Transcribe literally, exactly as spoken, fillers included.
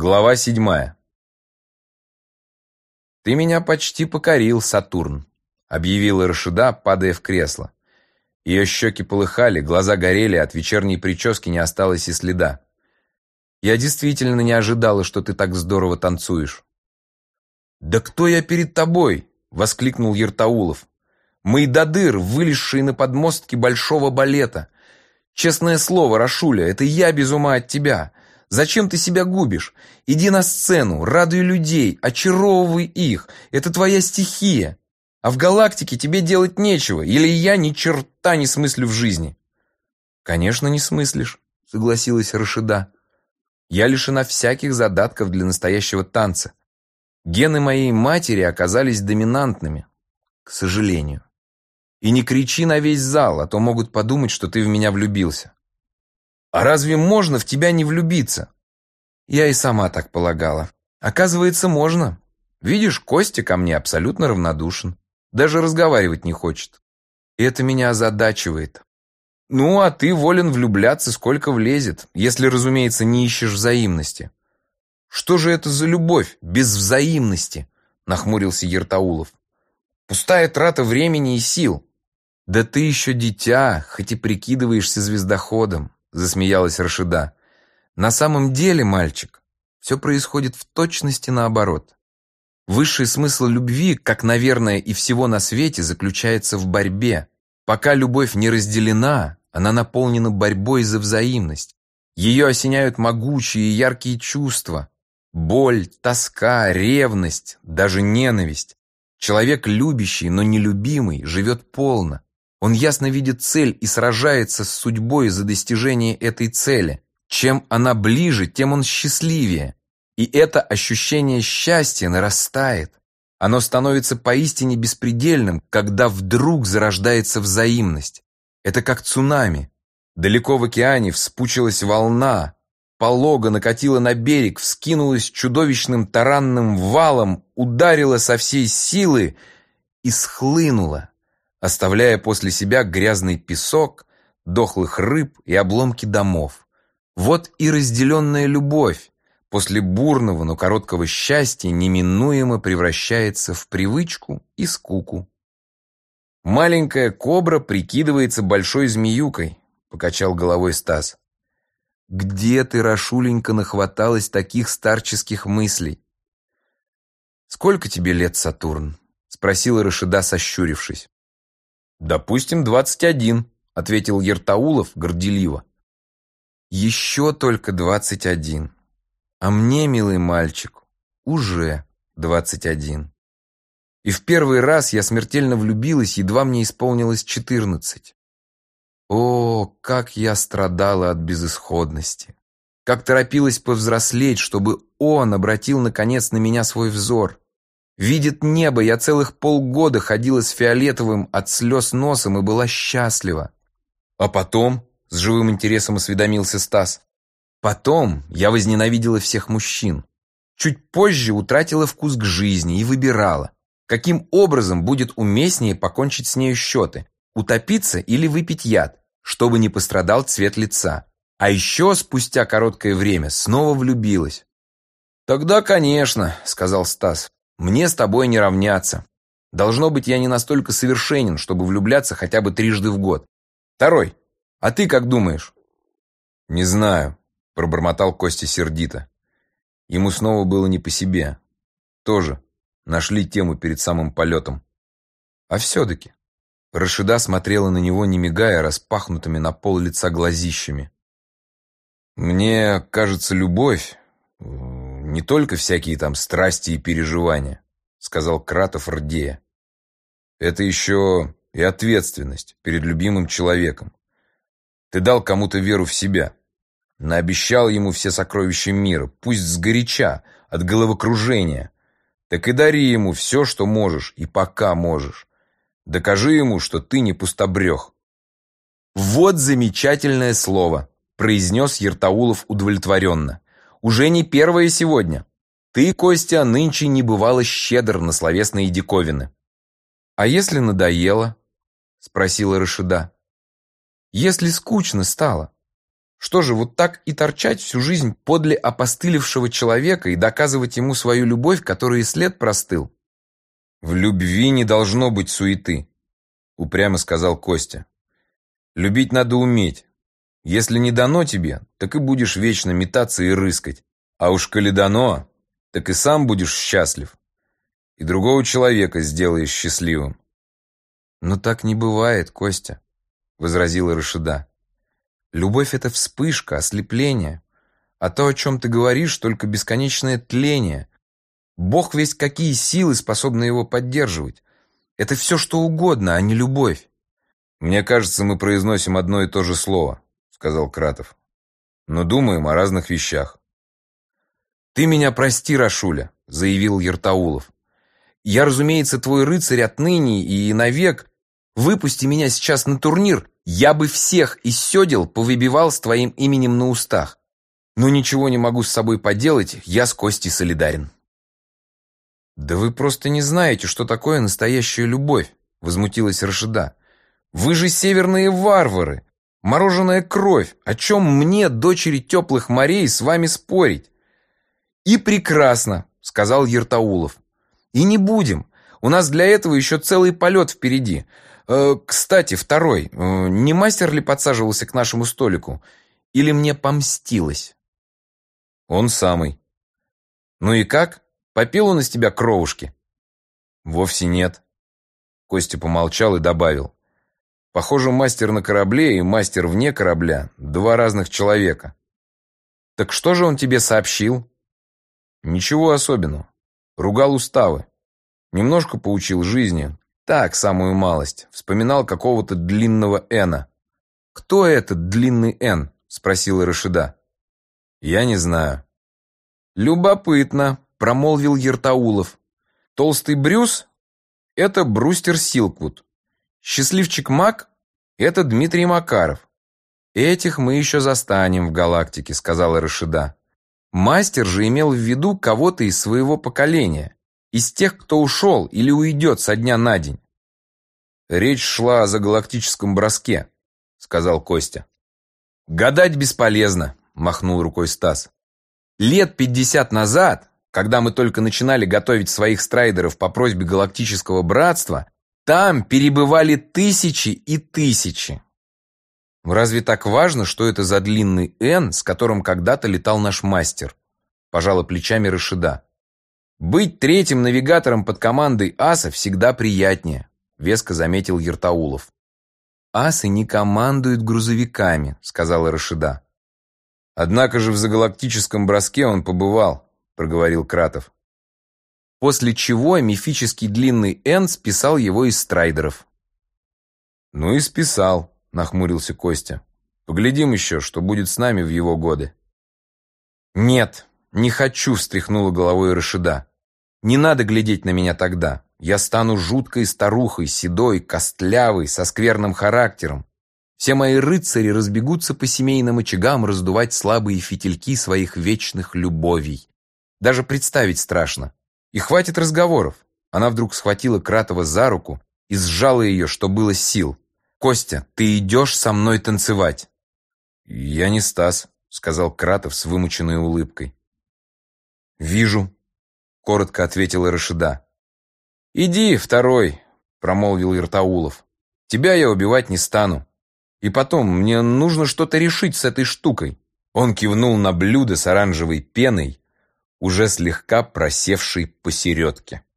Глава седьмая. «Ты меня почти покорил, Сатурн», — объявила Рашида, падая в кресло. Ее щеки полыхали, глаза горели, от вечерней прически не осталось и следа. «Я действительно не ожидала, что ты так здорово танцуешь». «Да кто я перед тобой?» — воскликнул Ертаулов. «Мойдодыр, вылезший на подмостки большого балета. Честное слово, Рашуля, это я без ума от тебя. Зачем ты себя губишь? Иди на сцену, радуй людей, очаровывай их. Это твоя стихия. А в галактике тебе делать нечего, или я ни черта не смыслю в жизни». «Конечно, не смыслишь», — согласилась Рашида. «Я лишена всяких задатков для настоящего танца. Гены моей матери оказались доминантными, к сожалению. И не кричи на весь зал, а то могут подумать, что ты в меня влюбился». «А разве можно в тебя не влюбиться?» Я и сама так полагала. Оказывается, можно. Видишь, Костя ко мне абсолютно равнодушен. Даже разговаривать не хочет. И это меня озадачивает. Ну, а ты волен влюбляться, сколько влезет, если, разумеется, не ищешь взаимности. «Что же это за любовь без взаимности?» — нахмурился Ертаулов. «Пустая трата времени и сил». «Да ты еще дитя, хоть и прикидываешься звездоходом», — засмеялась Рашида. «На самом деле, мальчик, все происходит в точности наоборот. Высший смысл любви, как, наверное, и всего на свете, заключается в борьбе. Пока любовь не разделена, она наполнена борьбой за взаимность. Ее осеняют могучие и яркие чувства. Боль, тоска, ревность, даже ненависть. Человек любящий, но нелюбимый, живет полно. Он ясно видит цель и сражается с судьбой за достижение этой цели. Чем она ближе, тем он счастливее. И это ощущение счастья нарастает. Оно становится поистине беспредельным, когда вдруг зарождается взаимность. Это как цунами. Далеко в океане вспучилась волна, полого накатила на берег, вскинулась чудовищным таранным валом, ударила со всей силы и схлынула, оставляя после себя грязный песок, дохлых рыб и обломки домов. Вот и разделенная любовь после бурного, но короткого счастья неминуемо превращается в привычку и скуку. «Маленькая кобра прикидывается большой змеюкой», — покачал головой Стас. «Где ты, Рашуленька, нахваталась таких старческих мыслей?» «Сколько тебе лет, Сатурн?» — спросила Рашида, сощурившись. «Допустим, двадцать один», — ответил Ертаулов горделиво. «Еще только двадцать один. А мне, милый мальчик, уже двадцать один. И в первый раз я смертельно влюбилась, едва мне исполнилось четырнадцать. О, как я страдала от безысходности! Как торопилась повзрослеть, чтобы он обратил, наконец, на меня свой взор. Видит небо, я целых полгода ходила с фиолетовым от слез носом и была счастлива. А потом, с живым интересом осведомился Стас, потом я возненавидела всех мужчин. Чуть позже утратила вкус к жизни и выбирала, каким образом будет уместнее покончить с нею счеты, утопиться или выпить яд, чтобы не пострадал цвет лица. А еще спустя короткое время снова влюбилась. «Тогда, конечно», — сказал Стас, — «мне с тобой не равняться. Должно быть, я не настолько совершенен, чтобы влюбляться хотя бы трижды в год. Второй, а ты как думаешь?» «Не знаю», — пробормотал Костя сердито. Ему снова было не по себе. Тоже нашли тему перед самым полетом. А все-таки Рашида смотрела на него, не мигая, распахнутыми на пол лица глазищами. «Мне кажется, любовь — не только всякие там страсти и переживания», — сказал Кратов рдея. «Это еще и ответственность перед любимым человеком. Ты дал кому-то веру в себя, наобещал ему все сокровища мира, пусть сгоряча, от головокружения. Так и дари ему все, что можешь, и пока можешь. Докажи ему, что ты не пустобрех». «Вот замечательное слово», — произнес Ертаулов удовлетворенно. «Уже не первое сегодня. Ты, Костя, нынче не бывало щедр на словесные диковины». «А если надоело?» — спросила Рашида. «Если скучно стало, Что же, вот так и торчать всю жизнь подле опостылевшего человека и доказывать ему свою любовь, которой и след простыл? В любви не должно быть суеты, упрямо сказал Костя. Любить надо уметь. Если не дано тебе, так и будешь вечно метаться и рыскать. А уж коли дано, так и сам будешь счастлив. И другого человека сделаешь счастливым. Но так не бывает, Костя, возразила Рашида. Любовь — это вспышка, ослепление. А то, о чем ты говоришь, только бесконечное тление. Бог весть какие силы способны его поддерживать. Это все что угодно, а не любовь. Мне кажется, мы произносим одно и то же слово, сказал Кратов. Но думаем о разных вещах. Ты меня прости, Рашуля, заявил Ертаулов. Я, разумеется, твой рыцарь отныне и навек. Выпусти меня сейчас на турнир, я бы всех из сёдел повыбивал с твоим именем на устах. Но ничего не могу с собой поделать, я с Костей солидарен. Да вы просто не знаете, что такое настоящая любовь, возмутилась Рашида. Вы же северные варвары, мороженая кровь, о чем мне, дочери теплых морей, с вами спорить? И прекрасно, сказал Ертаулов. И не будем, у нас для этого еще целый полет впереди. Э, кстати, второй, э, не мастер ли подсаживался к нашему столику? Или мне помстилось? Он самый. Ну и как? Попил он из тебя кровушки? Вовсе нет. Костя помолчал и добавил. Похоже, мастер на корабле и мастер вне корабля – два разных человека. Так что же он тебе сообщил? Ничего особенного. Ругал уставы. Немножко поучил жизни. Так, самую малость. Вспоминал какого-то длинного Эна. «Кто этот длинный Н?» – спросила Рашида. «Я не знаю». «Любопытно», – промолвил Ертаулов. «Толстый Брюс – это Брустер Силквуд. Счастливчик Мак – это Дмитрий Макаров. Этих мы еще застанем в галактике», – сказала Рашида. «Мастер же имел в виду кого-то из своего поколения, из тех, кто ушел или уйдет со дня на день». «Речь шла о загалактическом броске», – сказал Костя. «Гадать бесполезно», – махнул рукой Стас. «Лет пятьдесят назад, когда мы только начинали готовить своих страйдеров по просьбе Галактического Братства, там перебывали тысячи и тысячи. Разве так важно, что это за длинный Н, с которым когда-то летал наш мастер?» Пожала плечами Рашида. «Быть третьим навигатором под командой аса всегда приятнее», веско заметил Ертаулов. «Асы не командуют грузовиками», сказала Рашида. «Однако же в загалактическом броске он побывал», проговорил Кратов. После чего мифический длинный Н списал его из страйдеров. «Ну и списал», нахмурился Костя. «Поглядим еще, что будет с нами в его годы». «Нет, не хочу», встряхнула головой Рашида. «Не надо глядеть на меня тогда. Я стану жуткой старухой, седой, костлявой, со скверным характером. Все мои рыцари разбегутся по семейным очагам раздувать слабые фитильки своих вечных любовей. Даже представить страшно. И хватит разговоров». Она вдруг схватила Кратова за руку и сжала ее, что было сил. «Костя, ты идешь со мной танцевать?» «Я не Стас», — сказал Кратов с вымученной улыбкой. «Вижу», — коротко ответила Рашида. «Иди, второй», — промолвил Ертаулов. «Тебя я убивать не стану. И потом, мне нужно что-то решить с этой штукой». Он кивнул на блюдо с оранжевой пеной, уже слегка просевшей посередке.